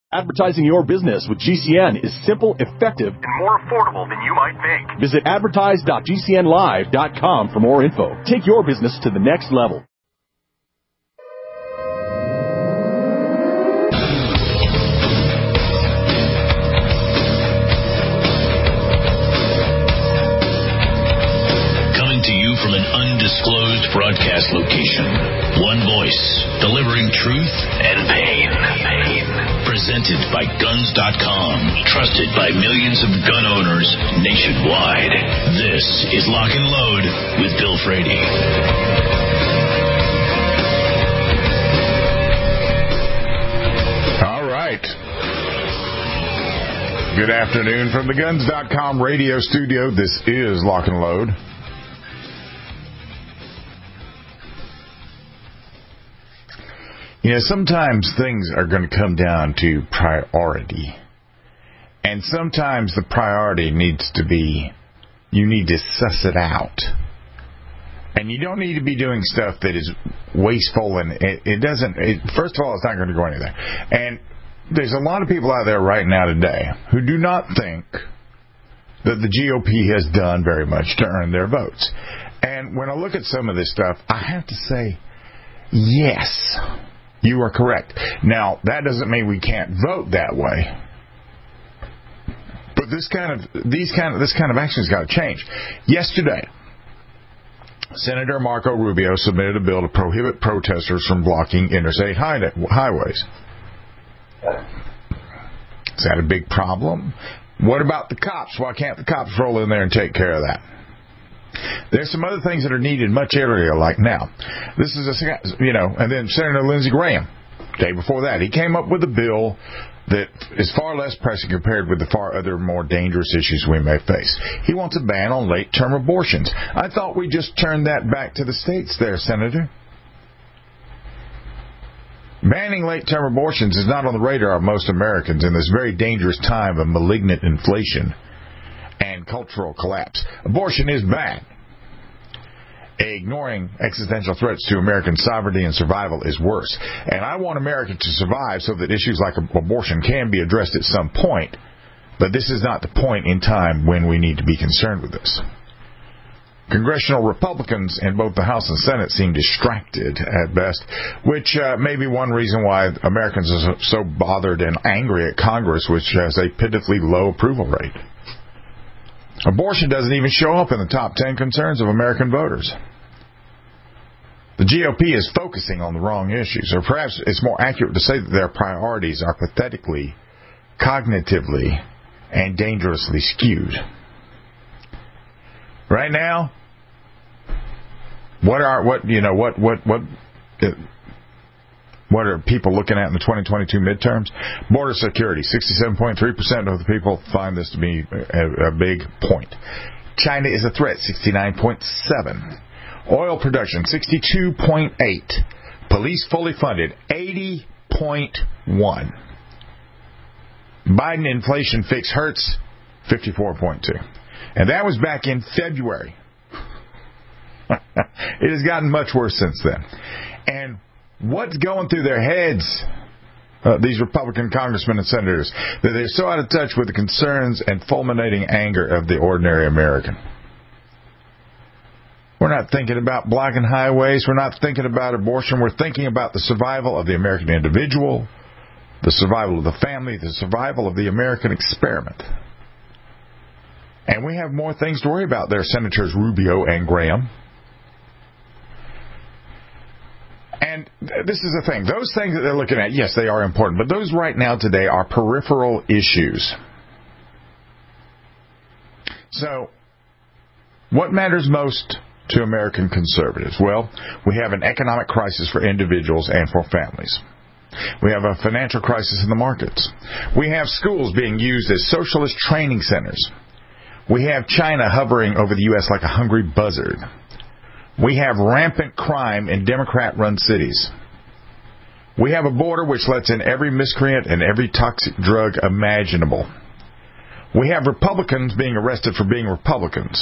Advertising your business with GCN is simple, effective, and more affordable than you might think. Visit advertise.gcnlive.com for more info. Take your business to the next level. Coming to you from an undisclosed broadcast location. One voice, delivering truth and pain. Presented by Guns.com, trusted by millions of gun owners nationwide. This is Lock and Load with Bill Frady. All right. Good afternoon from the Guns.com radio studio. This is Lock and Load. You know, sometimes things are going to come down to priority. And sometimes the priority needs to be, you need to suss it out. And you don't need to be doing stuff that is wasteful, and first of all, it's not going to go anywhere. And there's a lot of people out there right now today who do not think that the GOP has done very much to earn their votes. And when I look at some of this stuff, I have to say, yes, you are correct. Now, that doesn't mean we can't vote that way. But this kind of action's got to change. Yesterday, Senator Marco Rubio submitted a bill to prohibit protesters from blocking interstate highways. Is that a big problem? What about the cops? Why can't the cops roll in there and take care of that? There's some other things that are needed much earlier, like now. This is and then Senator Lindsey Graham, day before that, he came up with a bill that is far less pressing compared with the far other more dangerous issues we may face. He wants a ban on late-term abortions. I thought we just turned that back to the states there, Senator. Banning late-term abortions is not on the radar of most Americans in this very dangerous time of malignant inflation and cultural collapse. Abortion is bad. Ignoring existential threats to American sovereignty and survival is worse. And I want America to survive so that issues like abortion can be addressed at some point. But this is not the point in time when we need to be concerned with this. Congressional Republicans in both the House and Senate seem distracted at best, which may be one reason why Americans are so bothered and angry at Congress, which has a pitifully low approval rate. Abortion doesn't even show up in the top 10 concerns of American voters. The GOP is focusing on the wrong issues, or perhaps it's more accurate to say that their priorities are pathetically, cognitively, and dangerously skewed. Right now, what are people looking at in the 2022 midterms? Border security, 67.3% of the people find this to be a big point. China is a threat, 69.7%. Oil production, 62.8%. Police fully funded, 80.1%. Biden inflation fix hurts, 54.2%. And that was back in February. It has gotten much worse since then. And what's going through their heads, these Republican congressmen and senators, that they're so out of touch with the concerns and fulminating anger of the ordinary American? We're not thinking about blocking highways. We're not thinking about abortion. We're thinking about the survival of the American individual, the survival of the family, the survival of the American experiment. And we have more things to worry about there, Senators Rubio and Graham. And this is the thing. Those things that they're looking at, yes, they are important. But those right now today are peripheral issues. So, what matters most to American conservatives? Well, we have an economic crisis for individuals and for families. We have a financial crisis in the markets. We have schools being used as socialist training centers. We have China hovering over the U.S. like a hungry buzzard. We have rampant crime in Democrat-run cities. We have a border which lets in every miscreant and every toxic drug imaginable. We have Republicans being arrested for being Republicans.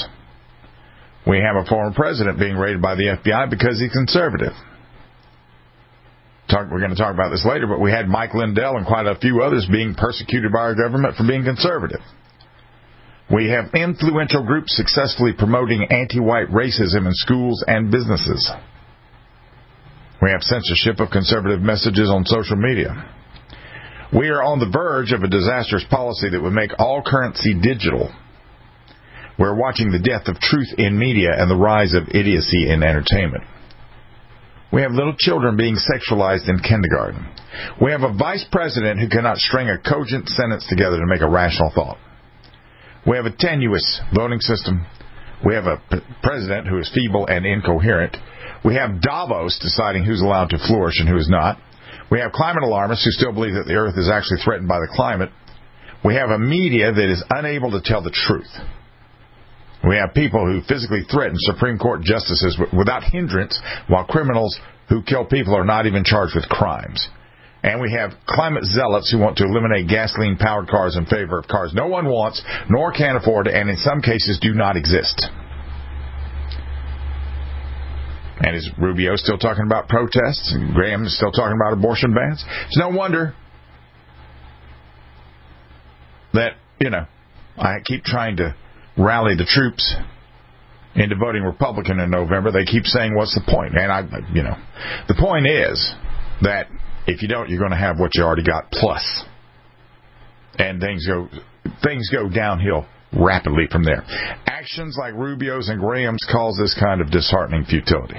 We have a former president being raided by the FBI because he's conservative. We're going to talk about this later, but we had Mike Lindell and quite a few others being persecuted by our government for being conservative. We have influential groups successfully promoting anti-white racism in schools and businesses. We have censorship of conservative messages on social media. We are on the verge of a disastrous policy that would make all currency digital. We're watching the death of truth in media and the rise of idiocy in entertainment. We have little children being sexualized in kindergarten. We have a vice president who cannot string a cogent sentence together to make a rational thought. We have a tenuous voting system. We have a president who is feeble and incoherent. We have Davos deciding who's allowed to flourish and who is not. We have climate alarmists who still believe that the earth is actually threatened by the climate. We have a media that is unable to tell the truth. We have people who physically threaten Supreme Court justices without hindrance, while criminals who kill people are not even charged with crimes. And we have climate zealots who want to eliminate gasoline-powered cars in favor of cars no one wants, nor can afford, and in some cases do not exist. And is Rubio still talking about protests? And Graham is still talking about abortion bans? It's no wonder that, I keep trying to rally the troops into voting Republican in November. They keep saying, what's the point? And the point is that if you don't, you're going to have what you already got plus. And things go downhill rapidly from there. Actions like Rubio's and Graham's cause this kind of disheartening futility.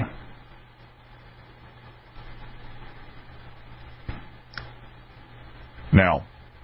Now,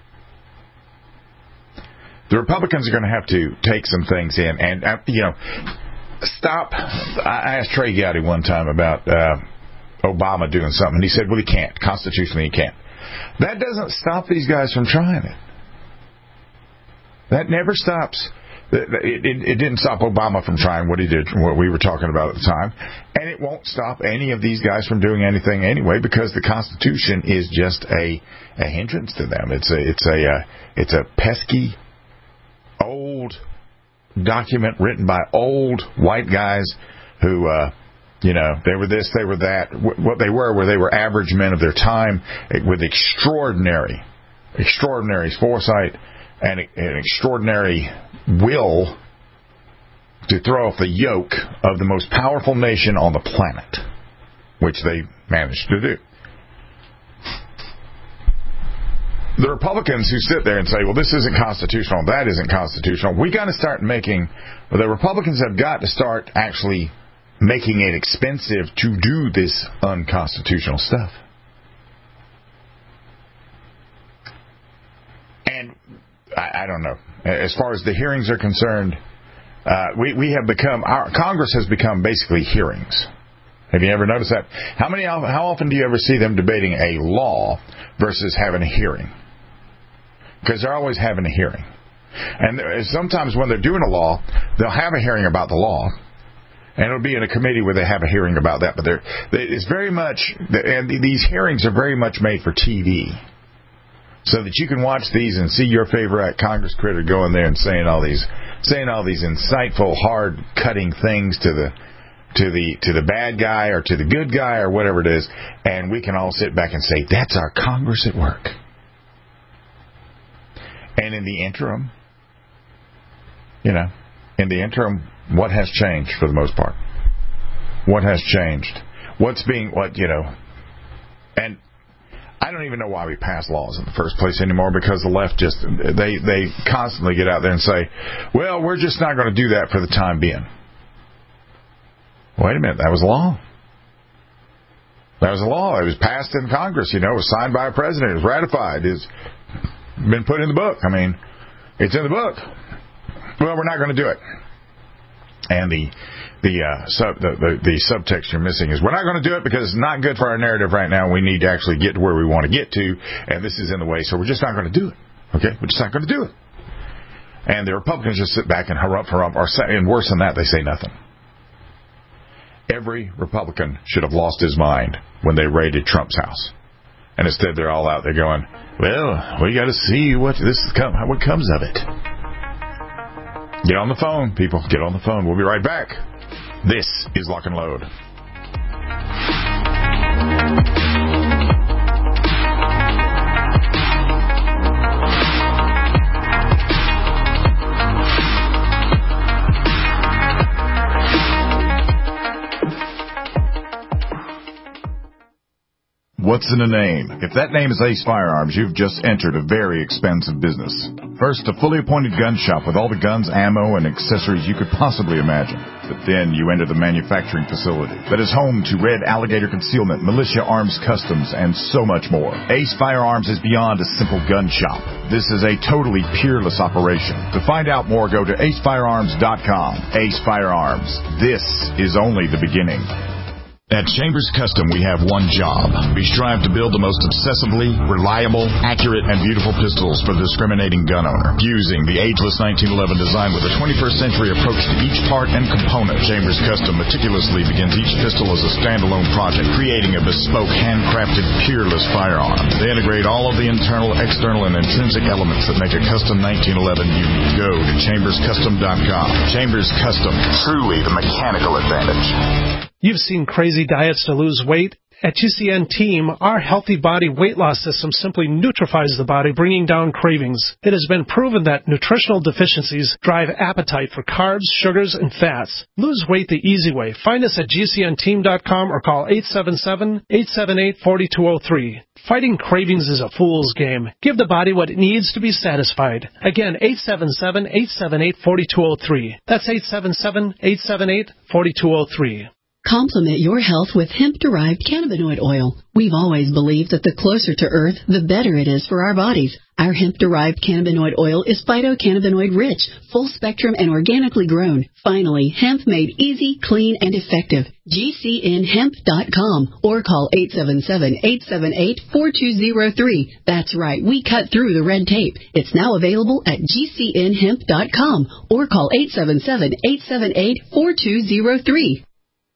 the Republicans are going to have to take some things in and, stop. I asked Trey Gowdy one time about Obama doing something, and he said, well, he can't. Constitutionally, he can't. That doesn't stop these guys from trying it. That never stops. It didn't stop Obama from trying what he did, what we were talking about at the time, and it won't stop any of these guys from doing anything anyway, because the Constitution is just a hindrance to them. It's a pesky old document written by old white guys who, they were this, they were that. What they were average men of their time with extraordinary foresight and an extraordinary will to throw off the yoke of the most powerful nation on the planet, which they managed to do. The Republicans who sit there and say, well, this isn't constitutional, that isn't constitutional, the Republicans have got to start actually making it expensive to do this unconstitutional stuff. And I don't know. As far as the hearings are concerned, Congress has become basically hearings. Have you ever noticed that? How often do you ever see them debating a law versus having a hearing? Because they're always having a hearing. And sometimes when they're doing a law, they'll have a hearing about the law. And it'll be in a committee where they have a hearing about that. But it's very much, and these hearings are very much made for TV. So that you can watch these and see your favorite Congress critter go in there and saying all these insightful, hard-cutting things to the bad guy or to the good guy or whatever it is. And we can all sit back and say, that's our Congress at work. And in the interim, what has changed for the most part? What has changed? And I don't even know why we pass laws in the first place anymore, because the left they constantly get out there and say, well, we're just not going to do that for the time being. Wait a minute, that was a law. That was a law. It was passed in Congress, it was signed by a president, it was ratified, it's been put in the book. It's in the book. Well, we're not going to do it. And the subtext you're missing is we're not going to do it because it's not good for our narrative right now. We need to actually get to where we want to get to, and this is in the way, so we're just not going to do it. Okay? We're just not going to do it. And the Republicans just sit back and harump, and worse than that, they say nothing. Every Republican should have lost his mind when they raided Trump's house. And instead they're all out there going, well, we got to see what comes of it. Get on the phone, people. Get on the phone. We'll be right back. This is Lock and Load. What's in a name? If that name is Ace Firearms, you've just entered a very expensive business. First, a fully appointed gun shop with all the guns, ammo, and accessories you could possibly imagine. But then you enter the manufacturing facility that is home to Red Alligator Concealment, Militia Arms Customs, and so much more. Ace Firearms is beyond a simple gun shop. This is a totally peerless operation. To find out more, go to acefirearms.com. Ace Firearms. This is only the beginning. At Chambers Custom, we have one job. We strive to build the most obsessively, reliable, accurate, and beautiful pistols for the discriminating gun owner. Using the ageless 1911 design with a 21st century approach to each part and component, Chambers Custom meticulously begins each pistol as a standalone project, creating a bespoke, handcrafted, peerless firearm. They integrate all of the internal, external, and intrinsic elements that make a custom 1911 unique. Go to chamberscustom.com. Chambers Custom, truly the mechanical advantage. You've seen crazy diets to lose weight. At GCN Team, our Healthy Body Weight Loss System simply neutralizes the body, bringing down cravings. It has been proven that nutritional deficiencies drive appetite for carbs, sugars, and fats. Lose weight the easy way. Find us at GCNteam.com or call 877-878-4203. Fighting cravings is a fool's game. Give the body what it needs to be satisfied. Again, 877-878-4203. That's 877-878-4203. Complement your health with hemp-derived cannabinoid oil. We've always believed that the closer to Earth, the better it is for our bodies. Our hemp-derived cannabinoid oil is phytocannabinoid-rich, full-spectrum, and organically grown. Finally, hemp made easy, clean, and effective. GCNhemp.com or call 877-878-4203. That's right, we cut through the red tape. It's now available at GCNhemp.com or call 877-878-4203.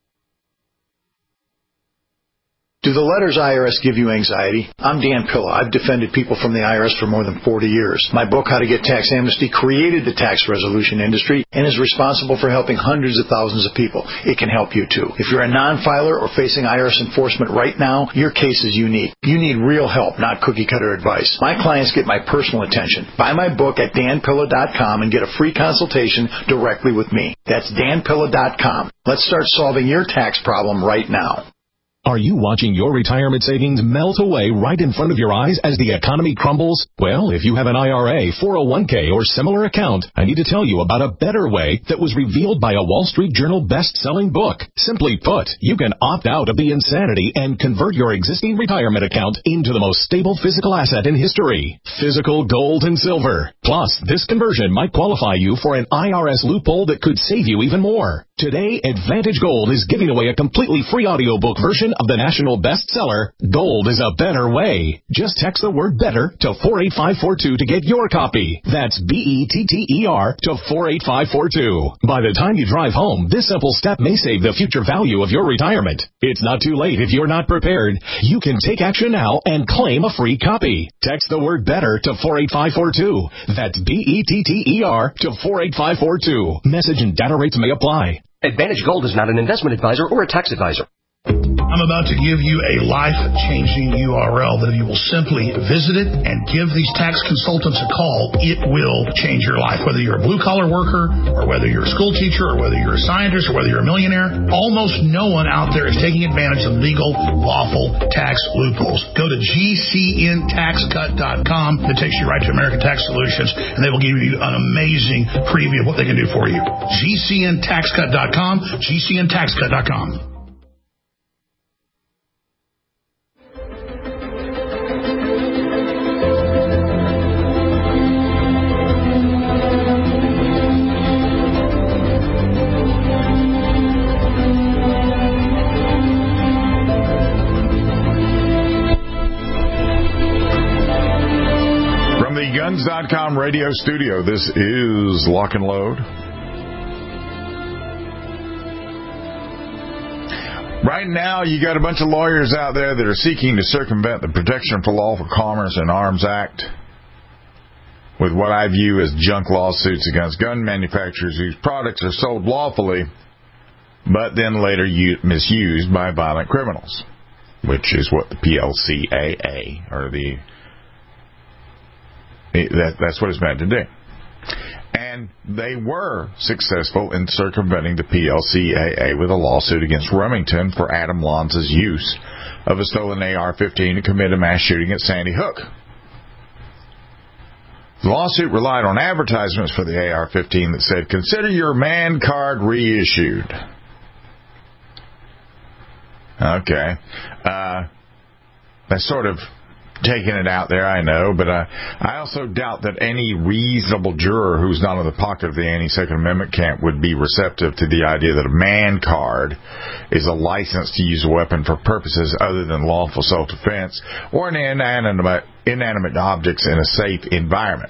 Do the letters IRS give you anxiety? I'm Dan Pilla. I've defended people from the IRS for more than 40 years. My book, How to Get Tax Amnesty, created the tax resolution industry and is responsible for helping hundreds of thousands of people. It can help you too. If you're a non-filer or facing IRS enforcement right now, your case is unique. You need real help, not cookie-cutter advice. My clients get my personal attention. Buy my book at danpilla.com and get a free consultation directly with me. That's danpilla.com. Let's start solving your tax problem right now. Are you watching your retirement savings melt away right in front of your eyes as the economy crumbles? Well, if you have an IRA, 401k, or similar account, I need to tell you about a better way that was revealed by a Wall Street Journal best-selling book. Simply put, you can opt out of the insanity and convert your existing retirement account into the most stable physical asset in history, physical gold and silver. Plus, this conversion might qualify you for an IRS loophole that could save you even more. Today, Advantage Gold is giving away a completely free audiobook version of the national bestseller, Gold is a Better Way. Just text the word BETTER to 48542 to get your copy. That's BETTER to 48542. By the time you drive home, this simple step may save the future value of your retirement. It's not too late if you're not prepared. You can take action now and claim a free copy. Text the word BETTER to 48542. That's BETTER to 48542. Message and data rates may apply. Advantage Gold is not an investment advisor or a tax advisor. I'm about to give you a life-changing URL that if you will simply visit it and give these tax consultants a call, it will change your life. Whether you're a blue-collar worker or whether you're a school teacher or whether you're a scientist or whether you're a millionaire, almost no one out there is taking advantage of legal, lawful tax loopholes. Go to GCNTaxCut.com. That takes you right to American Tax Solutions, and they will give you an amazing preview of what they can do for you. GCNTaxCut.com, GCNTaxCut.com. Guns.com radio studio, this is Lock and Load. Right now, you got a bunch of lawyers out there that are seeking to circumvent the Protection for Lawful Commerce and Arms Act with what I view as junk lawsuits against gun manufacturers whose products are sold lawfully, but then later misused by violent criminals, which is what the PLCAA, or that's what it's meant to do. And And they were successful in circumventing the PLCAA with a lawsuit against Remington for Adam Lanza's use of a stolen AR-15 to commit a mass shooting at Sandy Hook. The lawsuit relied on advertisements for the AR-15 that said, "Consider your man card reissued." Okay. That's sort of taking it out there, I know, but I also doubt that any reasonable juror who's not in the pocket of the anti-Second Amendment camp would be receptive to the idea that a man card is a license to use a weapon for purposes other than lawful self-defense or an inanimate objects in a safe environment.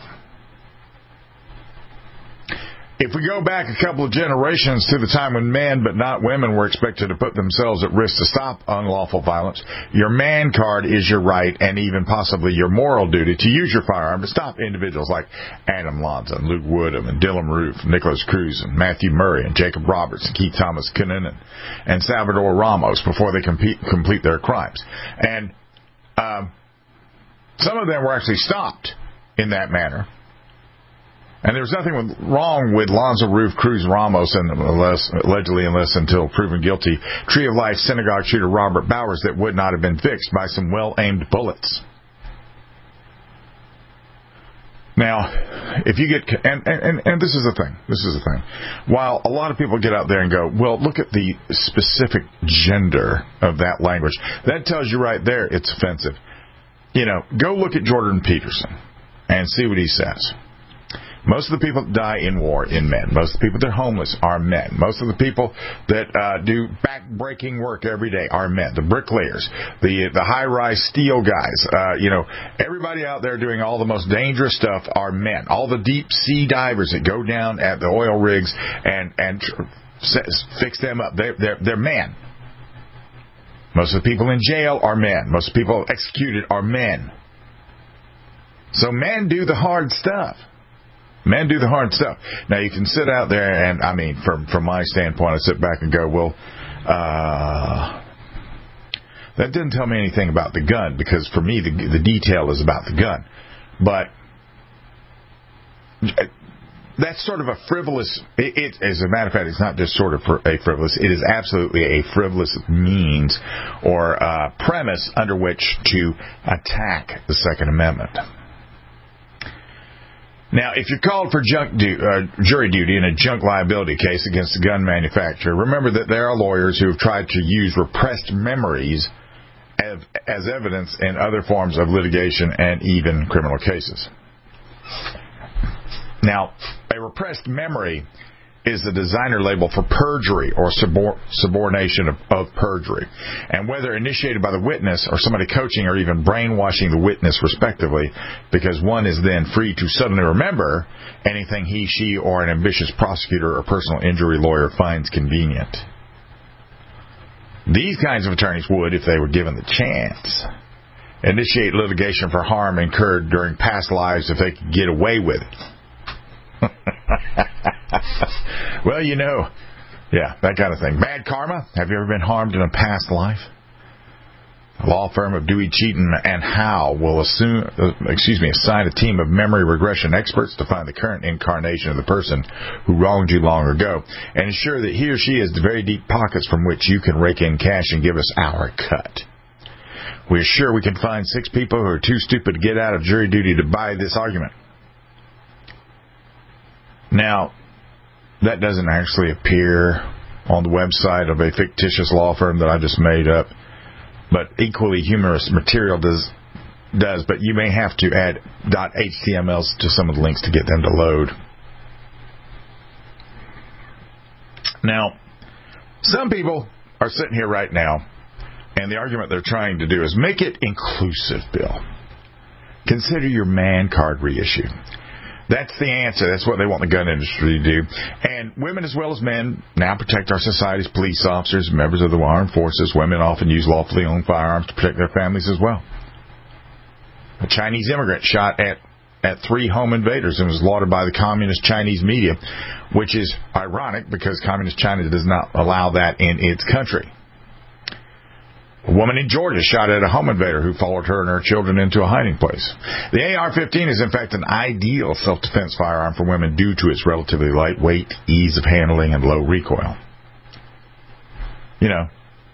If we go back a couple of generations to the time when men, but not women, were expected to put themselves at risk to stop unlawful violence, your man card is your right and even possibly your moral duty to use your firearm to stop individuals like Adam Lanza and Luke Woodham and Dylan Roof, Nicholas Cruz and Matthew Murray and Jacob Roberts and Keith Thomas Kinnunen and Salvador Ramos before they complete their crimes. And some of them were actually stopped in that manner. And there was nothing wrong with Lanza, Roof, Cruz, Ramos, and allegedly unless until proven guilty, Tree of Life synagogue shooter Robert Bowers that would not have been fixed by some well-aimed bullets. Now, if you get, and this is the thing, while a lot of people get out there and go, well, look at the specific gender of that language, that tells you right there it's offensive. You know, go look at Jordan Peterson and see what he says. Most of the people that die in war are men. Most of the people that are homeless are men. Most of the people that do back-breaking work every day are men. The bricklayers, the high-rise steel guys, everybody out there doing all the most dangerous stuff are men. All the deep-sea divers that go down at the oil rigs and fix them up, they're men. Most of the people in jail are men. Most of the people executed are men. So men do the hard stuff. Men do the hard stuff. Now, you can sit out there and, I mean, from my standpoint, I sit back and go, well, that didn't tell me anything about the gun, because for me, the detail is about the gun. But that's sort of a frivolous, as a matter of fact, it's not just sort of a frivolous, it is absolutely a frivolous means or premise under which to attack the Second Amendment. Now, if you're called for jury duty in a junk liability case against a gun manufacturer, remember that there are lawyers who have tried to use repressed memories as evidence in other forms of litigation and even criminal cases. Now, a repressed memory is the designer label for perjury or subornation of perjury. And whether initiated by the witness or somebody coaching or even brainwashing the witness respectively, because one is then free to suddenly remember anything he, she, or an ambitious prosecutor or personal injury lawyer finds convenient. These kinds of attorneys would, if they were given the chance, initiate litigation for harm incurred during past lives if they could get away with it. Well, that kind of thing. Bad karma. Have you ever been harmed in a past life? A law firm of Dewey, Cheaton and Howe will assign a team of memory regression experts to find the current incarnation of the person who wronged you long ago and ensure that he or she has the very deep pockets from which you can rake in cash and give us our cut. We're sure we can find 6 people who are too stupid to get out of jury duty to buy this argument. Now, that doesn't actually appear on the website of a fictitious law firm that I just made up, but equally humorous material does. But you may have to add .htmls to some of the links to get them to load. Now, some people are sitting here right now, and the argument they're trying to do is make it inclusive, Bill. Consider your man card reissued. That's the answer. That's what they want the gun industry to do. And women as well as men now protect our society's police officers, members of the armed forces. Women often use lawfully owned firearms to protect their families as well. A Chinese immigrant shot at 3 home invaders and was lauded by the communist Chinese media, which is ironic because communist China does not allow that in its country. A woman in Georgia shot at a home invader who followed her and her children into a hiding place. The AR-15 is, in fact, an ideal self-defense firearm for women due to its relatively light weight, ease of handling, and low recoil. You know,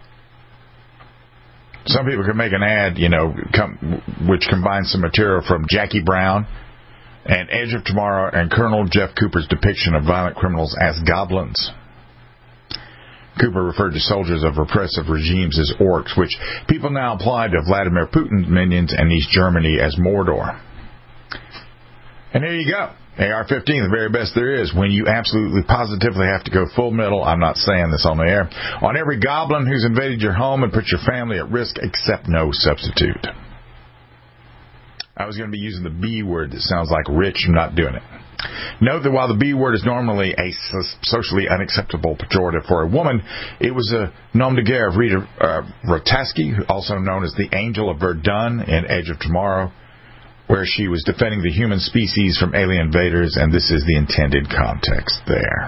some people could make an ad, which combines some material from Jackie Brown and Edge of Tomorrow and Colonel Jeff Cooper's depiction of violent criminals as goblins. Cooper referred to soldiers of repressive regimes as orcs, which people now apply to Vladimir Putin's minions and East Germany as Mordor. And there you go. AR-15, the very best there is. When you absolutely positively have to go full metal, I'm not saying this on the air, on every goblin who's invaded your home and put your family at risk, accept no substitute. I was going to be using the B word that sounds like rich. I'm not doing it. Note that while the B word is normally a socially unacceptable pejorative for a woman, it was a nom de guerre of Rita Rotaski, also known as the Angel of Verdun in Edge of Tomorrow, where she was defending the human species from alien invaders, and this is the intended context there.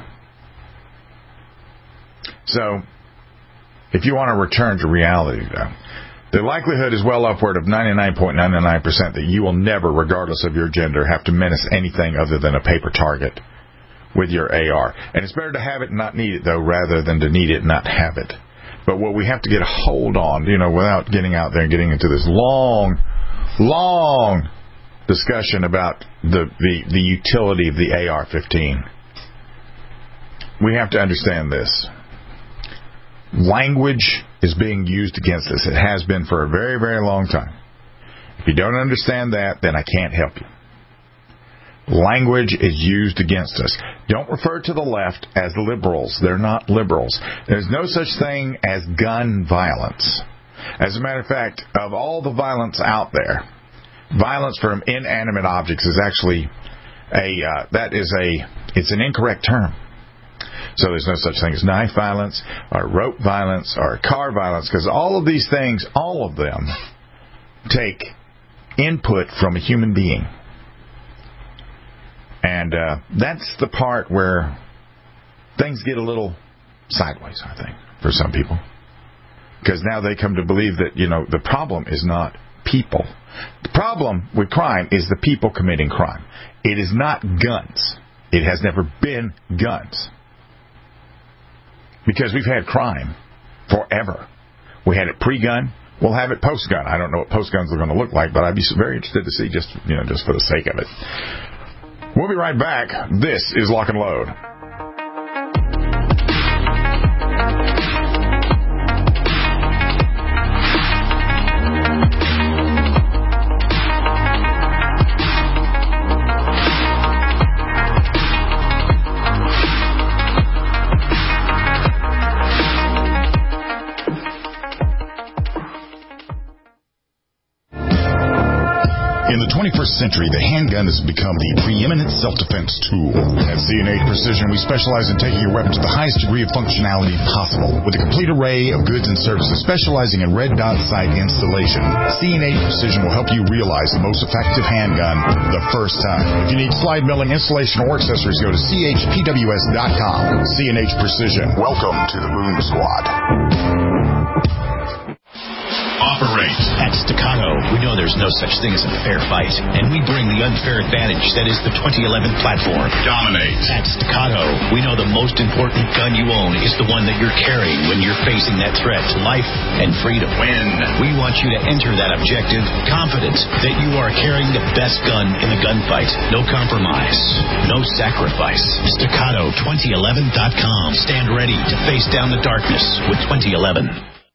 So, if you want to return to reality, though, the likelihood is well upward of 99.99% that you will never, regardless of your gender, have to menace anything other than a paper target with your AR. And it's better to have it and not need it, though, rather than to need it and not have it. But what we have to get a hold on, without getting out there and getting into this long discussion about the utility of the AR-15, we have to understand this. Language is being used against us. It has been for a very, very long time. If you don't understand that, then I can't help you. Language is used against us. Don't refer to the left as liberals. They're not liberals. There's no such thing as gun violence. As a matter of fact, of all the violence out there, violence from inanimate objects is actually it's an incorrect term. So there's no such thing as knife violence or rope violence or car violence, because all of these things, all of them, take input from a human being. And that's the part where things get a little sideways, I think, for some people. Because now they come to believe that, the problem is not people. The problem with crime is the people committing crime. It is not guns. It has never been guns. Because we've had crime forever. We had it pre-gun. We'll have it post-gun. I don't know what post-guns are going to look like, but I'd be very interested to see just for the sake of it. We'll be right back. This is Lock and Load. In the 21st century, the handgun has become the preeminent self-defense tool. At C&H Precision, we specialize in taking your weapon to the highest degree of functionality possible. With a complete array of goods and services specializing in red dot sight installation, C&H Precision will help you realize the most effective handgun the first time. If you need slide milling, installation, or accessories, go to chpws.com. C&H Precision. Welcome to the Boom Squad. Operate. At Staccato, we know there's no such thing as a fair fight, and we bring the unfair advantage that is the 2011 platform. Dominate. At Staccato, we know the most important gun you own is the one that you're carrying when you're facing that threat to life and freedom. Win. We want you to enter that objective confident that you are carrying the best gun in the gunfight. No compromise. No sacrifice. Staccato2011.com. Stand ready to face down the darkness with 2011.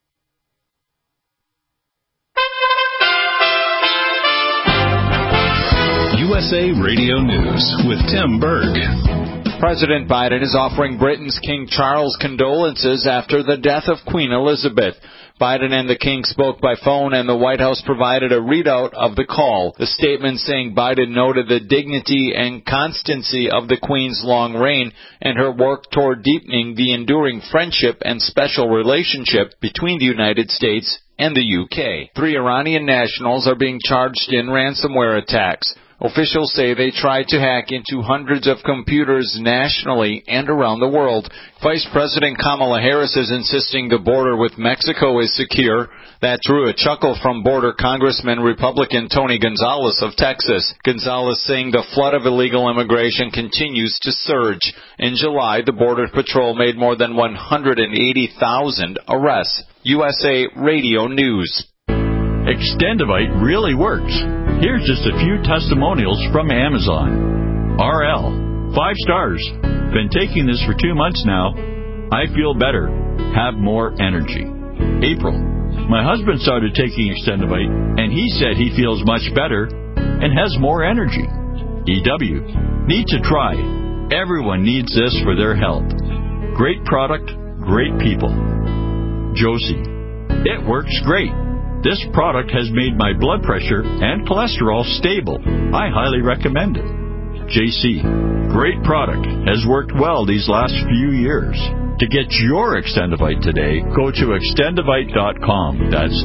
USA Radio News with Tim Berg. President Biden is offering Britain's King Charles condolences after the death of Queen Elizabeth. Biden and the King spoke by phone, and the White House provided a readout of the call. The statement saying Biden noted the dignity and constancy of the Queen's long reign and her work toward deepening the enduring friendship and special relationship between the United States and the UK. 3 Iranian nationals are being charged in ransomware attacks. Officials say they tried to hack into hundreds of computers nationally and around the world. Vice President Kamala Harris is insisting the border with Mexico is secure. That drew a chuckle from border Congressman Republican Tony Gonzalez of Texas. Gonzalez saying the flood of illegal immigration continues to surge. In July, the Border Patrol made more than 180,000 arrests. USA Radio News. Extendivite really works. Here's just a few testimonials from Amazon. RL, 5 stars. Been taking this for 2 months now. I feel better. Have more energy. April, my husband started taking Extendivite, and he said he feels much better and has more energy. EW, need to try. Everyone needs this for their health. Great product, great people. Josie, it works great. This product has made my blood pressure and cholesterol stable. I highly recommend it. JC, great product. Has worked well these last few years. To get your Extendivite today, go to extendivite.com. That's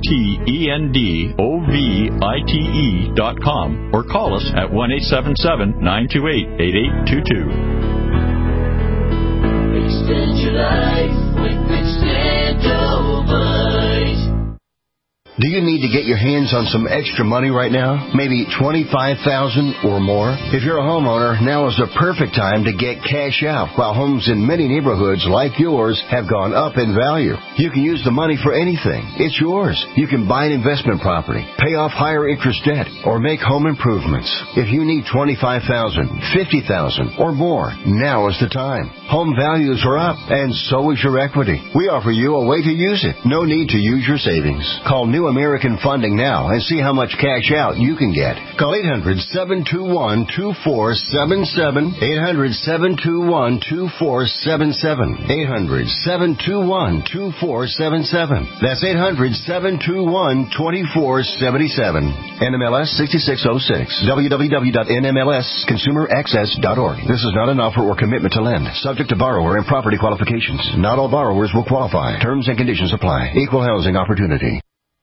XTENDOVITE.com or call us at 1-877-928-8822. Extend your life with Extendovite. Do you need to get your hands on some extra money right now? Maybe $25,000 or more? If you're a homeowner, now is the perfect time to get cash out while homes in many neighborhoods like yours have gone up in value. You can use the money for anything. It's yours. You can buy an investment property, pay off higher interest debt, or make home improvements. If you need $25,000, $50,000, or more, now is the time. Home values are up, and so is your equity. We offer you a way to use it. No need to use your savings. Call New American Funding now and see how much cash out you can get. Call 800-721-2477. 800-721-2477. 800-721-2477. That's 800-721-2477. NMLS 6606. www.nmlsconsumeraccess.org. This is not an offer or commitment to lend. Subject to borrower and property qualifications. Not all borrowers will qualify. Terms and conditions apply. Equal housing opportunity.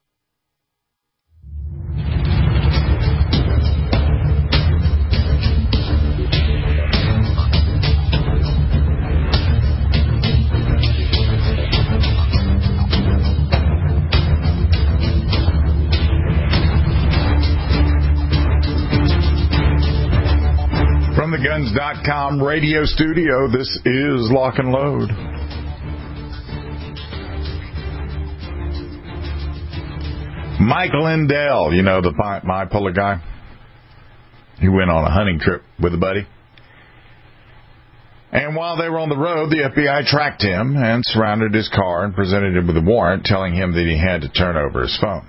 From the Guns.com radio studio, this is Lock and Load. Mike Lindell, you know, the bipolar guy. He went on a hunting trip with a buddy. And while they were on the road, the FBI tracked him and surrounded his car and presented him with a warrant telling him that he had to turn over his phone.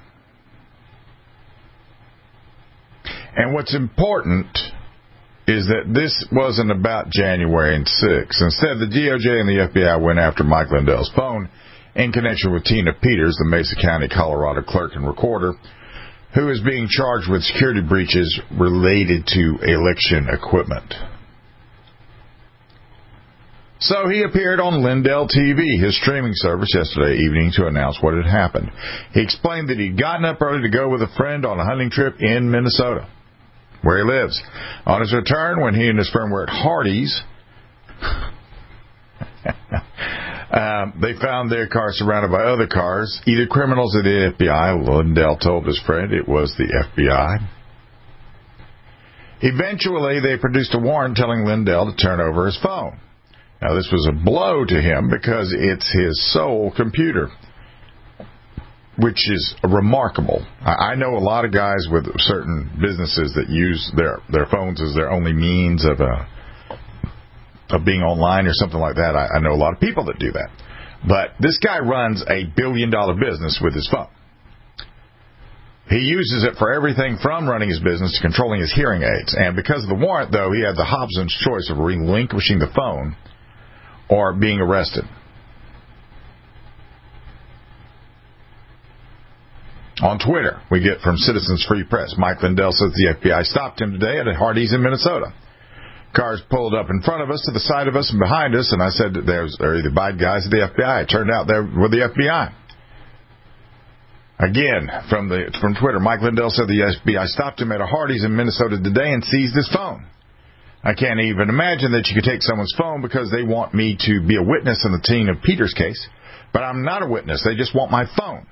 And what's important is that this wasn't about January 6th. Instead, the DOJ and the FBI went after Mike Lindell's phone in connection with Tina Peters, the Mesa County, Colorado clerk and recorder, who is being charged with security breaches related to election equipment. So he appeared on Lindell TV, his streaming service, yesterday evening to announce what had happened. He explained that he'd gotten up early to go with a friend on a hunting trip in Minnesota, where he lives. On his return, when he and his friend were at Hardee's, they found their car surrounded by other cars, either criminals or the FBI. Lindell told his friend it was the FBI. Eventually, they produced a warrant telling Lindell to turn over his phone. Now, this was a blow to him because it's his sole computer, which is remarkable. I know a lot of guys with certain businesses that use their phones as their only means of being online or something like that. I know a lot of people that do that. But this guy runs a billion-dollar business with his phone. He uses it for everything from running his business to controlling his hearing aids. And because of the warrant, though, he had the Hobson's choice of relinquishing the phone or being arrested. On Twitter, we get from Citizens Free Press, Mike Lindell says the FBI stopped him today at a Hardee's in Minnesota. Cars pulled up in front of us, to the side of us, and behind us, and I said that they're either bad guys or the FBI. It turned out they were the FBI. Again, from Twitter, Mike Lindell said the FBI stopped him at a Hardee's in Minnesota today and seized his phone. I can't even imagine that you could take someone's phone because they want me to be a witness in the Tina Peters case, but I'm not a witness. They just want my phone.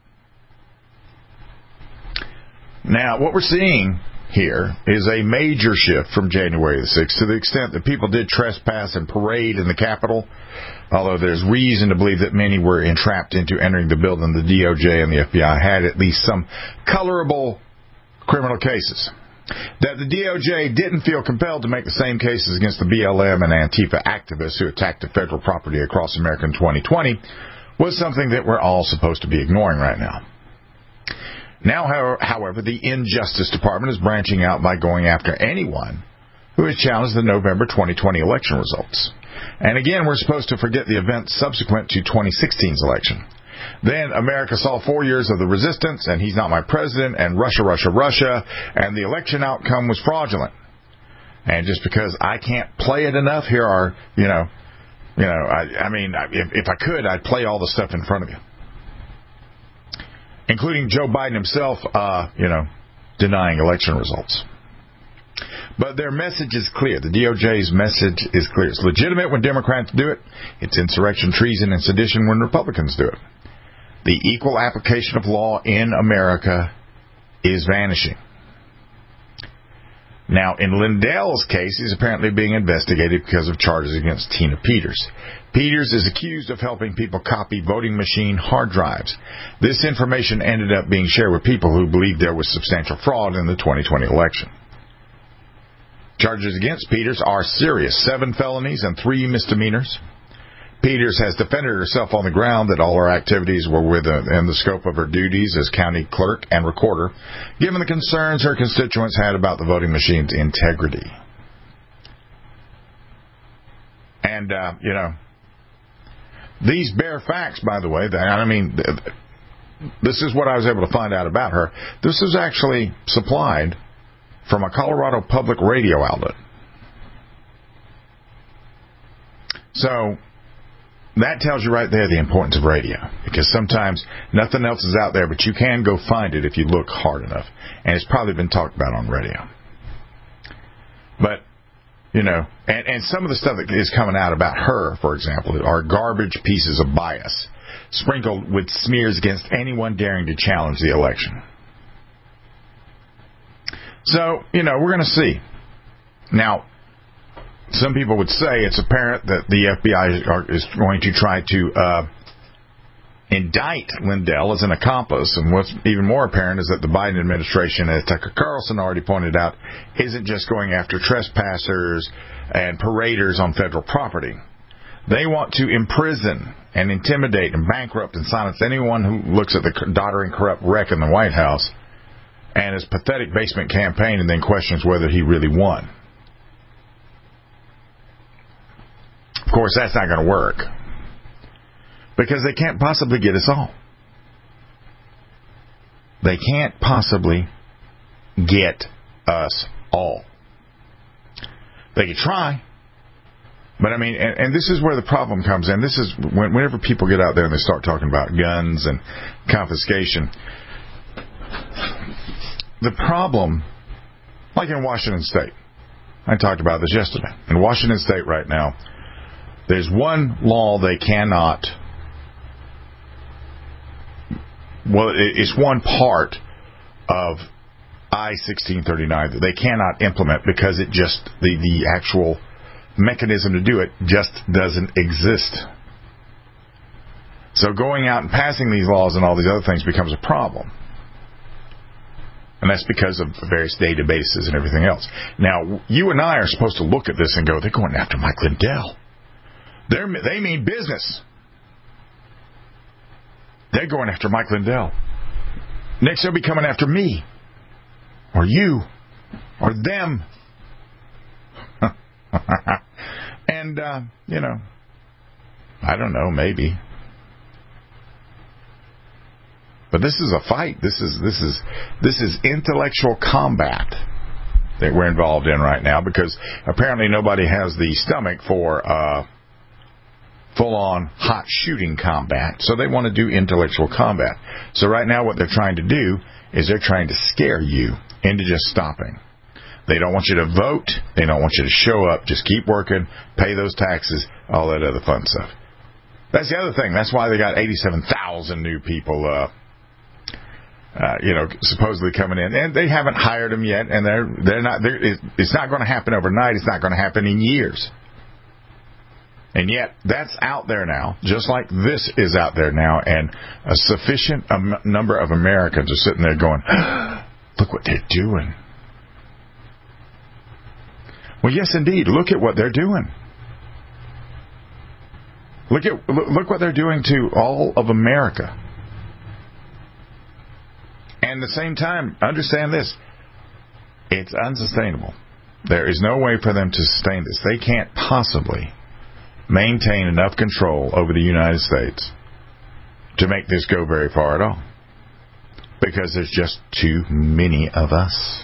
Now, what we're seeing here is a major shift from January the 6th to the extent that people did trespass and parade in the Capitol, although there's reason to believe that many were entrapped into entering the building. The DOJ and the FBI had at least some colorable criminal cases. That the DOJ didn't feel compelled to make the same cases against the BLM and Antifa activists who attacked the federal property across America in 2020 was something that we're all supposed to be ignoring right now. Now, however, the Injustice Department is branching out by going after anyone who has challenged the November 2020 election results. And again, we're supposed to forget the events subsequent to 2016's election. Then America saw 4 years of the resistance, and he's not my president, and Russia, and the election outcome was fraudulent. And just because I can't play it enough, here are, I mean, if I could, I'd play all the stuff in front of you. Including Joe Biden himself, denying election results. But their message is clear. The DOJ's message is clear. It's legitimate when Democrats do it. It's insurrection, treason, and sedition when Republicans do it. The equal application of law in America is vanishing. Now, in Lindell's case, he's apparently being investigated because of charges against Tina Peters. Peters is accused of helping people copy voting machine hard drives. This information ended up being shared with people who believed there was substantial fraud in the 2020 election. Charges against Peters are serious: 7 felonies and 3 misdemeanors. Peters has defended herself on the ground that all her activities were within the scope of her duties as county clerk and recorder, given the concerns her constituents had about the voting machine's integrity. And, these bare facts, by the way, this is what I was able to find out about her. This is actually supplied from a Colorado public radio outlet. So that tells you right there the importance of radio, because sometimes nothing else is out there, but you can go find it if you look hard enough. And it's probably been talked about on radio. But, and some of the stuff that is coming out about her, for example, are garbage pieces of bias, sprinkled with smears against anyone daring to challenge the election. So, we're going to see. Now, some people would say it's apparent that the FBI is going to try to indict Lindell as an accomplice. And what's even more apparent is that the Biden administration, as Tucker Carlson already pointed out, isn't just going after trespassers and paraders on federal property. They want to imprison and intimidate and bankrupt and silence anyone who looks at the doddering, corrupt wreck in the White House and his pathetic basement campaign and then questions whether he really won. Of course, that's not going to work, because they can't possibly get us all. They can't possibly get us all. They could try, but and this is where the problem comes in. This is whenever people get out there and they start talking about guns and confiscation. The problem, like in Washington State, I talked about this yesterday. In Washington State right now, there's one law they cannot, it's one part of I-1639 that they cannot implement because it just, the actual mechanism to do it just doesn't exist. So going out and passing these laws and all these other things becomes a problem. And that's because of various databases and everything else. Now, you and I are supposed to look at this and go, they're going after Mike Lindell. They mean business. They're going after Mike Lindell. Next, they'll be coming after me, or you, or them. And, I don't know, maybe. But this is a fight. This is intellectual combat that we're involved in right now, because apparently nobody has the stomach for full-on hot shooting combat. So they want to do intellectual combat. So right now what they're trying to do is they're trying to scare you into just stopping. They don't want you to vote. They don't want you to show up. Just keep working, pay those taxes, all that other fun stuff. That's the other thing. That's why they got 87,000 new people, supposedly coming in, and they haven't hired them yet. And they're not. It's not going to happen overnight. It's not going to happen in years. And yet, that's out there now, just like this is out there now, and a sufficient number of Americans are sitting there going, "Look what they're doing." Well, yes, indeed. Look at what they're doing. Look what they're doing to all of America. And at the same time, understand this. It's unsustainable. There is no way for them to sustain this. They can't possibly maintain enough control over the United States to make this go very far at all. Because there's just too many of us.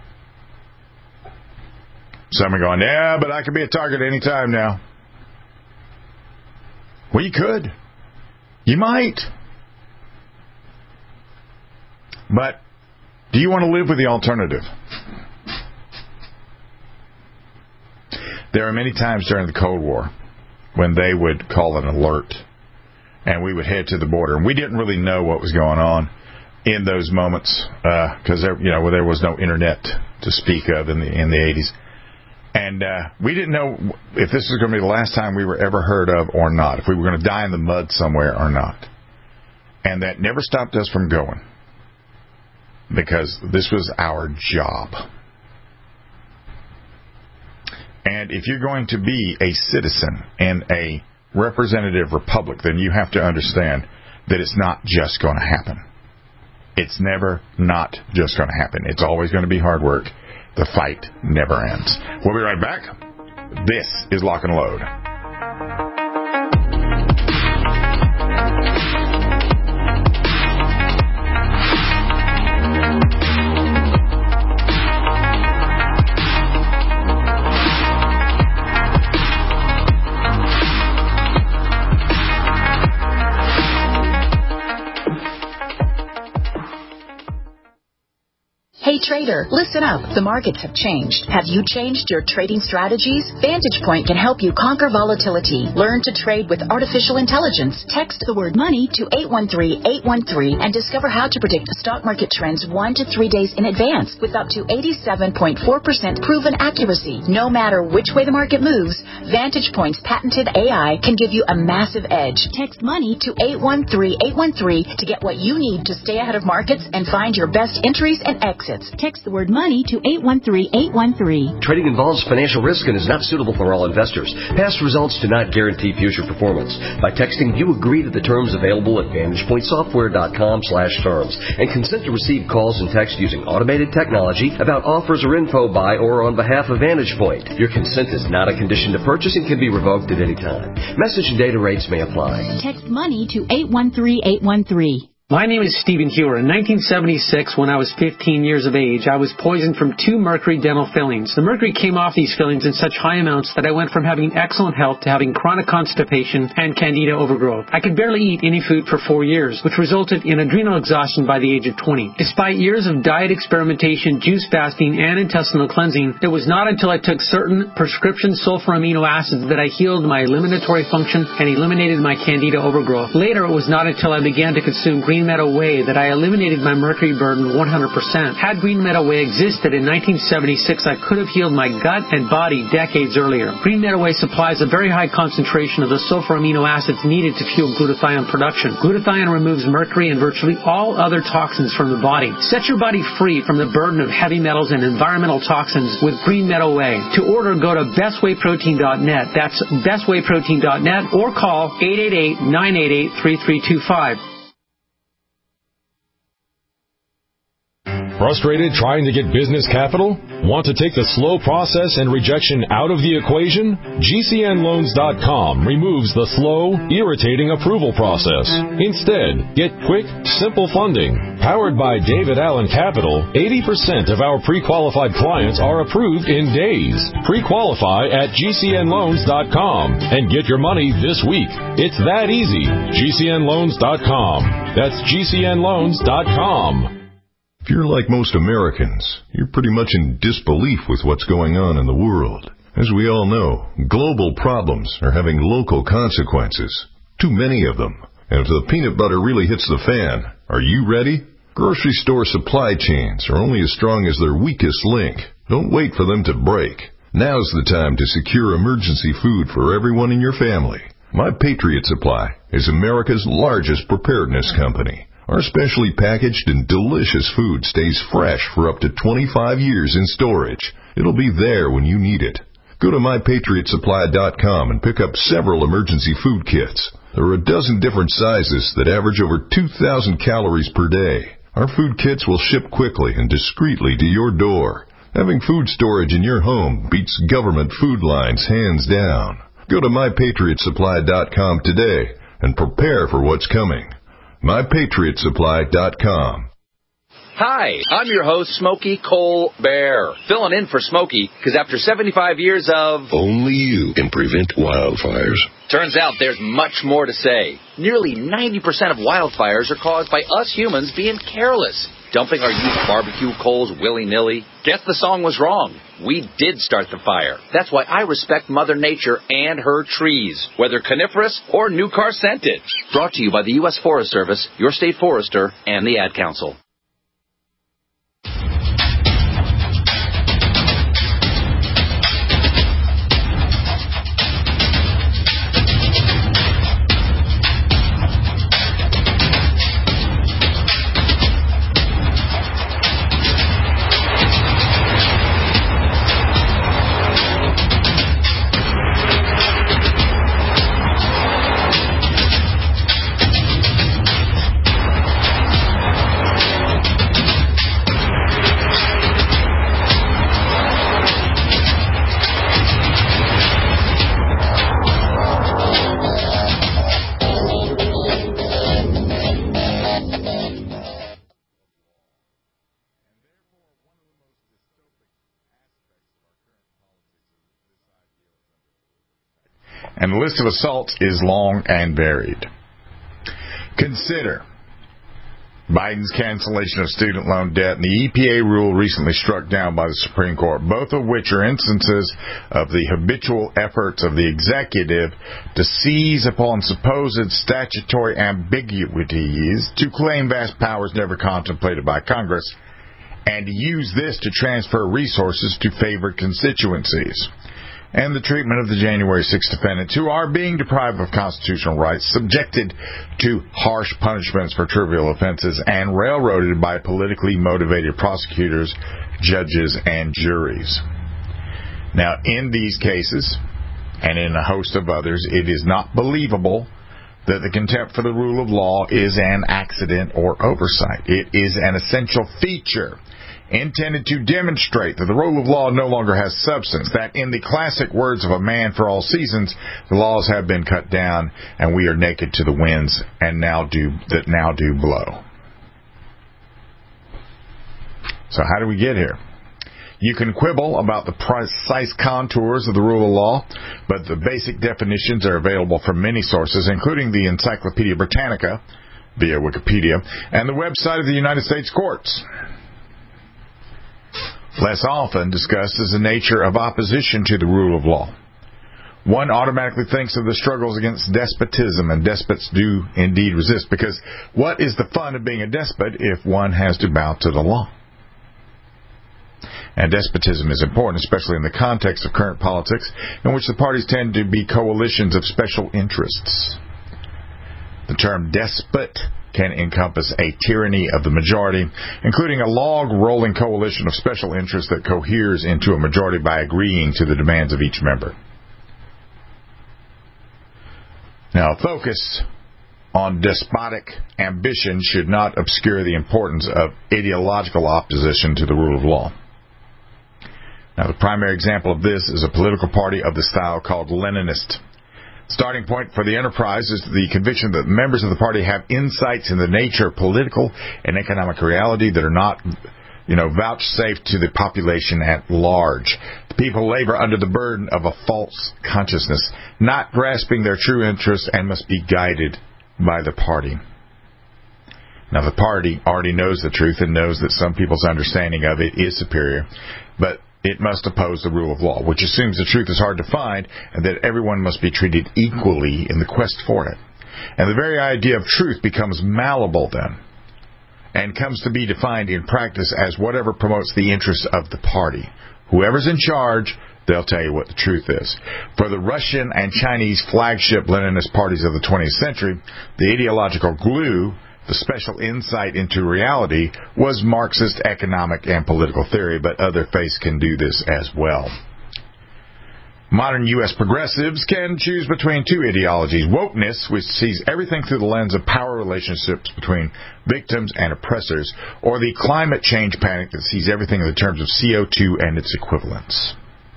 Some are going, yeah, but I could be a target any time now. Well, you could. You might. But do you want to live with the alternative? There are many times during the Cold War when they would call an alert and we would head to the border. And we didn't really know what was going on in those moments because there was no internet to speak of in the 80s. And we didn't know if this was going to be the last time we were ever heard of or not, if we were going to die in the mud somewhere or not. And that never stopped us from going, because this was our job. And if you're going to be a citizen in a representative republic, then you have to understand that it's not just going to happen. It's never not just going to happen. It's always going to be hard work. The fight never ends. We'll be right back. This is Lock and Load. Hey trader, listen up. The markets have changed. Have you changed your trading strategies? Vantage Point can help you conquer volatility. Learn to trade with artificial intelligence. Text the word money to 813-813 and discover how to predict stock market trends 1 to 3 days in advance with up to 87.4% proven accuracy. No matter which way the market moves, Vantage Point's patented AI can give you a massive edge. Text money to 813-813 to get what you need to stay ahead of markets and find your best entries and exits. Text the word money to 813-813. Trading involves financial risk and is not suitable for all investors. Past results do not guarantee future performance. By texting, you agree to the terms available at VantagePointSoftware.com/terms and consent to receive calls and texts using automated technology about offers or info by or on behalf of Vantage Point. Your consent is not a condition to purchase and can be revoked at any time. Message and data rates may apply. Text money to 813-813. My name is Stephen Hewer. In 1976, when I was 15 years of age, I was poisoned from 2 mercury dental fillings. The mercury came off these fillings in such high amounts that I went from having excellent health to having chronic constipation and candida overgrowth. I could barely eat any food for 4 years, which resulted in adrenal exhaustion by the age of 20. Despite years of diet experimentation, juice fasting, and intestinal cleansing, it was not until I took certain prescription sulfur amino acids that I healed my eliminatory function and eliminated my candida overgrowth. Later, it was not until I began to consume Green Meadow Whey that I eliminated my mercury burden 100%. Had Green Meadow Whey existed in 1976, I could have healed my gut and body decades earlier. Green Meadow Whey supplies a very high concentration of the sulfur amino acids needed to fuel glutathione production. Glutathione removes mercury and virtually all other toxins from the body. Set your body free from the burden of heavy metals and environmental toxins with Green Meadow Whey. To order, go to bestwayprotein.net. That's bestwayprotein.net or call 888-988-3325. Frustrated trying to get business capital? Want to take the slow process and rejection out of the equation? GCNLoans.com removes the slow, irritating approval process. Instead, get quick, simple funding. Powered by David Allen Capital, 80% of our pre-qualified clients are approved in days. Pre-qualify at GCNLoans.com and get your money this week. It's that easy. GCNLoans.com. That's GCNLoans.com. If you're like most Americans, you're pretty much in disbelief with what's going on in the world. As we all know, global problems are having local consequences. Too many of them. And if the peanut butter really hits the fan, are you ready? Grocery store supply chains are only as strong as their weakest link. Don't wait for them to break. Now's the time to secure emergency food for everyone in your family. My Patriot Supply is America's largest preparedness company. Our specially packaged and delicious food stays fresh for up to 25 years in storage. It'll be there when you need it. Go to MyPatriotSupply.com and pick up several emergency food kits. There are a dozen different sizes that average over 2,000 calories per day. Our food kits will ship quickly and discreetly to your door. Having food storage in your home beats government food lines hands down. Go to MyPatriotSupply.com today and prepare for what's coming. MyPatriotSupply.com. Hi, I'm your host, Smokey Colbert, filling in for Smokey, because after 75 years of... Only you can prevent wildfires. Turns out there's much more to say. Nearly 90% of wildfires are caused by us humans being careless, dumping our used barbecue coals willy-nilly. Guess the song was wrong. We did start the fire. That's why I respect Mother Nature and her trees, whether coniferous or new car scented. Brought to you by the U.S. Forest Service, your state forester, and the Ad Council. And the list of assaults is long and varied. Consider Biden's cancellation of student loan debt and the EPA rule recently struck down by the Supreme Court, both of which are instances of the habitual efforts of the executive to seize upon supposed statutory ambiguities to claim vast powers never contemplated by Congress and to use this to transfer resources to favored constituencies. And the treatment of the January 6 defendants who are being deprived of constitutional rights, subjected to harsh punishments for trivial offenses, and railroaded by politically motivated prosecutors, judges, and juries. Now, in these cases, and in a host of others, it is not believable that the contempt for the rule of law is an accident or oversight. It is an essential feature intended to demonstrate that the rule of law no longer has substance, that in the classic words of a man for all seasons, the laws have been cut down and we are naked to the winds and now do blow. So how do we get here? You can quibble about the precise contours of the rule of law, but the basic definitions are available from many sources, including the Encyclopedia Britannica via Wikipedia and the website of the United States Courts. Less often discussed is the nature of opposition to the rule of law. One automatically thinks of the struggles against despotism, and despots do indeed resist, because what is the fun of being a despot if one has to bow to the law? And despotism is important, especially in the context of current politics, in which the parties tend to be coalitions of special interests. The term despot can encompass a tyranny of the majority, including a log-rolling coalition of special interests that coheres into a majority by agreeing to the demands of each member. Now, focus on despotic ambition should not obscure the importance of ideological opposition to the rule of law. Now, the primary example of this is a political party of the style called Leninist. Starting point for the enterprise is the conviction that members of the party have insights in the nature of political and economic reality that are not, vouchsafed to the population at large. The people labor under the burden of a false consciousness, not grasping their true interests, and must be guided by the party. Now, the party already knows the truth and knows that some people's understanding of it is superior, but it must oppose the rule of law, which assumes the truth is hard to find and that everyone must be treated equally in the quest for it. And the very idea of truth becomes malleable then, and comes to be defined in practice as whatever promotes the interests of the party. Whoever's in charge, they'll tell you what the truth is. For the Russian and Chinese flagship Leninist parties of the 20th century, the ideological glue, the special insight into reality, was Marxist economic and political theory, but other faiths can do this as well. Modern U.S. progressives can choose between two ideologies: wokeness, which sees everything through the lens of power relationships between victims and oppressors, or the climate change panic that sees everything in the terms of CO2 and its equivalents.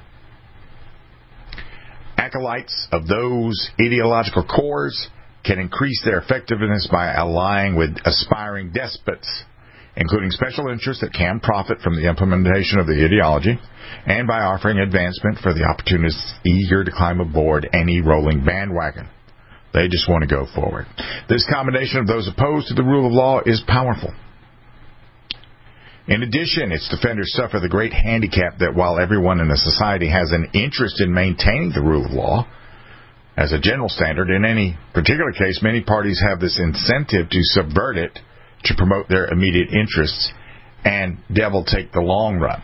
Acolytes of those ideological cores can increase their effectiveness by allying with aspiring despots, including special interests that can profit from the implementation of the ideology, and by offering advancement for the opportunists eager to climb aboard any rolling bandwagon. They just want to go forward. This combination of those opposed to the rule of law is powerful. In addition, its defenders suffer the great handicap that while everyone in a society has an interest in maintaining the rule of law, as a general standard, in any particular case, many parties have this incentive to subvert it to promote their immediate interests, and devil take the long run.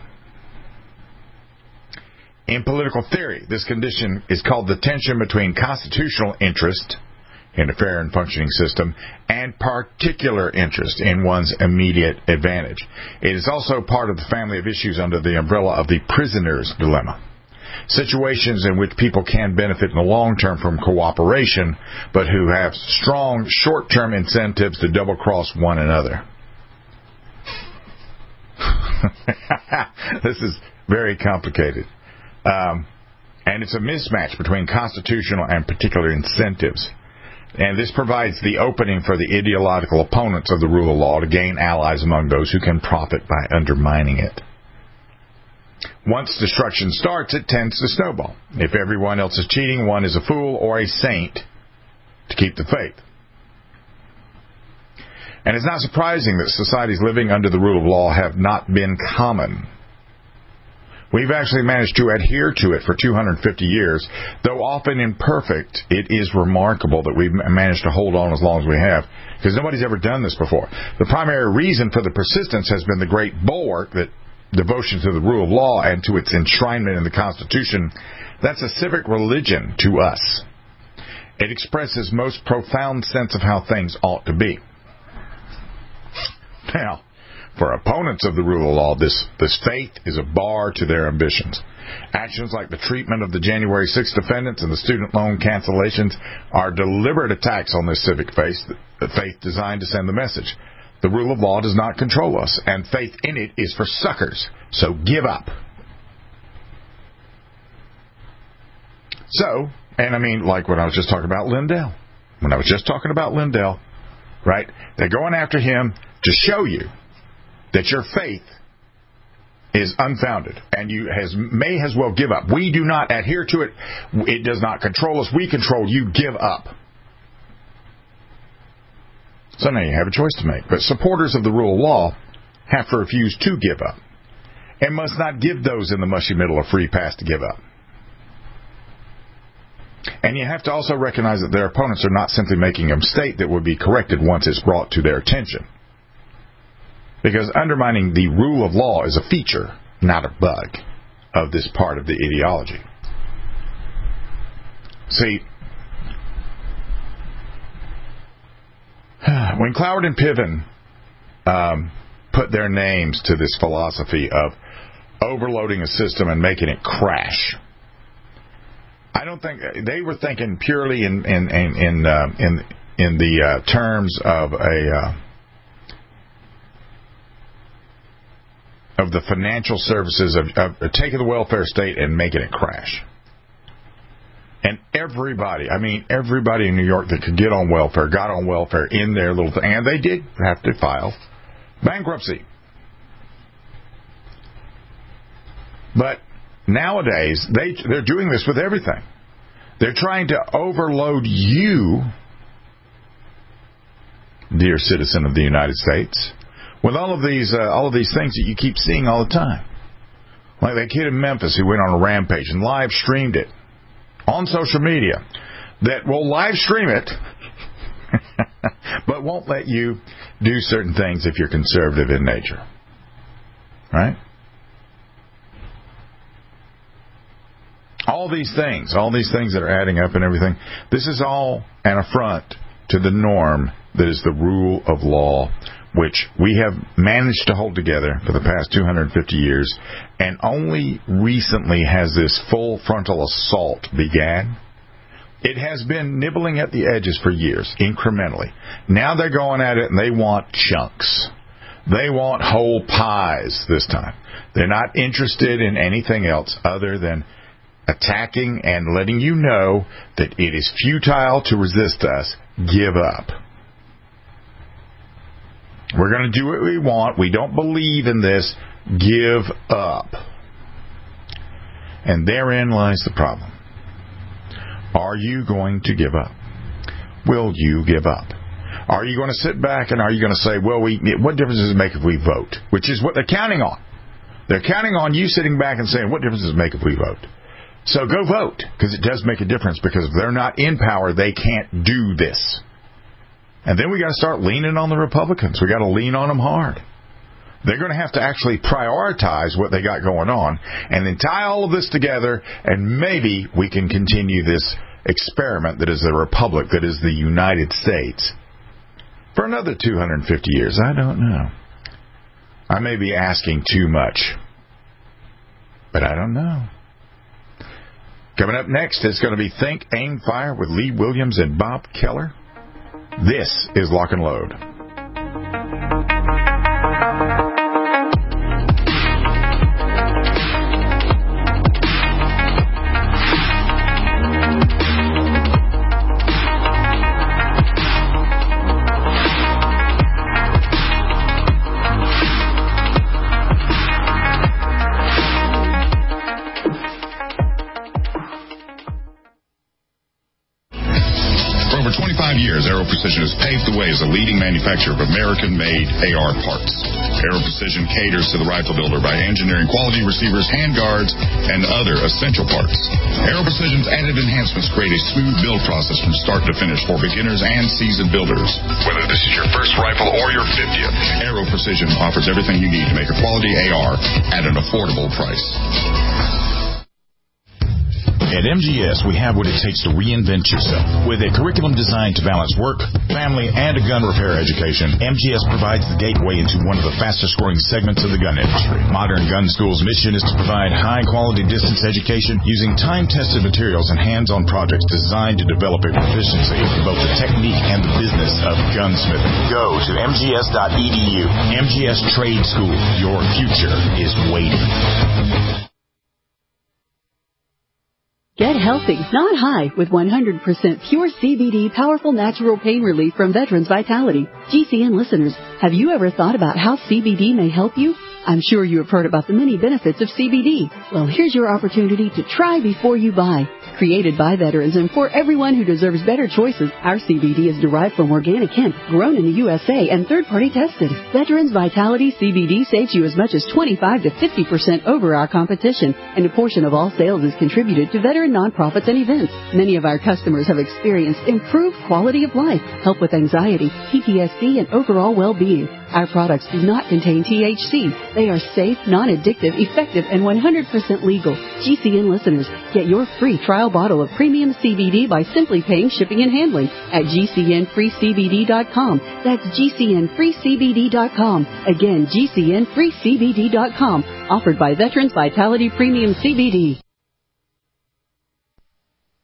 In political theory, this condition is called the tension between constitutional interest in a fair and functioning system and particular interest in one's immediate advantage. It is also part of the family of issues under the umbrella of the prisoner's dilemma. Situations in which people can benefit in the long term from cooperation, but who have strong short-term incentives to double-cross one another. This is very complicated. And it's a mismatch between constitutional and particular incentives. And this provides the opening for the ideological opponents of the rule of law to gain allies among those who can profit by undermining it. Once destruction starts, it tends to snowball. If everyone else is cheating, one is a fool or a saint to keep the faith. And it's not surprising that societies living under the rule of law have not been common. We've actually managed to adhere to it for 250 years. Though often imperfect, it is remarkable that we've managed to hold on as long as we have, because nobody's ever done this before. The primary reason for the persistence has been the great bulwark that devotion to the rule of law and to its enshrinement in the Constitution. That's a civic religion to us. It expresses most profound sense of how things ought to be. Now, for opponents of the rule of law, this faith is a bar to their ambitions. Actions like the treatment of the January 6th defendants and the student loan cancellations are deliberate attacks on this civic faith designed to send the message: the rule of law does not control us, and faith in it is for suckers, so give up. So, and I mean, like when I was just talking about Lindell. Right? They're going after him to show you that your faith is unfounded, and you may as well give up. We do not adhere to it. It does not control us. We control you. Give up. So now you have a choice to make. But supporters of the rule of law have to refuse to give up, and must not give those in the mushy middle a free pass to give up. And you have to also recognize that their opponents are not simply making a mistake that would be corrected once it's brought to their attention. Because undermining the rule of law is a feature, not a bug, of this part of the ideology. See, when Cloward and Piven put their names to this philosophy of overloading a system and making it crash, I don't think they were thinking purely in the terms of the financial services of taking the welfare state and making it crash. And everybody in New York that could get on welfare got on welfare in their little thing, and they did have to file bankruptcy. But nowadays, they're doing this with everything. They're trying to overload you, dear citizen of the United States, with all of these things that you keep seeing all the time. Like that kid in Memphis who went on a rampage and live streamed it on social media that will live stream it but won't let you do certain things if you're conservative in nature. Right? All these things that are adding up and everything, this is all an affront to the norm that is the rule of law, which we have managed to hold together for the past 250 years, and only recently has this full frontal assault began. It has been nibbling at the edges for years, incrementally. Now they're going at it and they want chunks. They want whole pies this time. They're not interested in anything else other than attacking and letting you know that it is futile to resist us. Give up. We're going to do what we want. We don't believe in this. Give up. And therein lies the problem. Are you going to give up? Will you give up? Are you going to sit back and are you going to say, well, what difference does it make if we vote? Which is what they're counting on. They're counting on you sitting back and saying, what difference does it make if we vote? So go vote, because it does make a difference, because if they're not in power, they can't do this. And then we got to start leaning on the Republicans. We got to lean on them hard. They're going to have to actually prioritize what they got going on and then tie all of this together, and maybe we can continue this experiment that is the republic, that is the United States, for another 250 years. I don't know. I may be asking too much, but I don't know. Coming up next, it's going to be Think, Aim, Fire with Lee Williams and Bob Keller. This is Lock and Load. Aero Precision has paved the way as a leading manufacturer of American-made AR parts. Aero Precision caters to the rifle builder by engineering quality receivers, handguards, and other essential parts. Aero Precision's added enhancements create a smooth build process from start to finish for beginners and seasoned builders. Whether this is your first rifle or your 50th, Aero Precision offers everything you need to make a quality AR at an affordable price. At MGS, we have what it takes to reinvent yourself. With a curriculum designed to balance work, family, and a gun repair education, MGS provides the gateway into one of the fastest-growing segments of the gun industry. Modern Gun School's mission is to provide high-quality distance education using time-tested materials and hands-on projects designed to develop a proficiency in both the technique and the business of gunsmithing. Go to mgs.edu. MGS Trade School. Your future is waiting. Get healthy, not high, with 100% pure CBD powerful natural pain relief from Veterans Vitality. GCN listeners, have you ever thought about how CBD may help you? I'm sure you have heard about the many benefits of CBD. Well, here's your opportunity to try before you buy. Created by veterans and for everyone who deserves better choices, our CBD is derived from organic hemp, grown in the USA, and third-party tested. Veterans Vitality CBD saves you as much as 25 to 50% over our competition, and a portion of all sales is contributed to veteran nonprofits and events. Many of our customers have experienced improved quality of life, help with anxiety, PTSD, and overall well-being. Our products do not contain THC. They are safe, non-addictive, effective, and 100% legal. GCN listeners, get your free trial bottle of premium CBD by simply paying shipping and handling at GCNFreeCBD.com. That's GCNFreeCBD.com. Again, GCNFreeCBD.com. Offered by Veterans Vitality Premium CBD.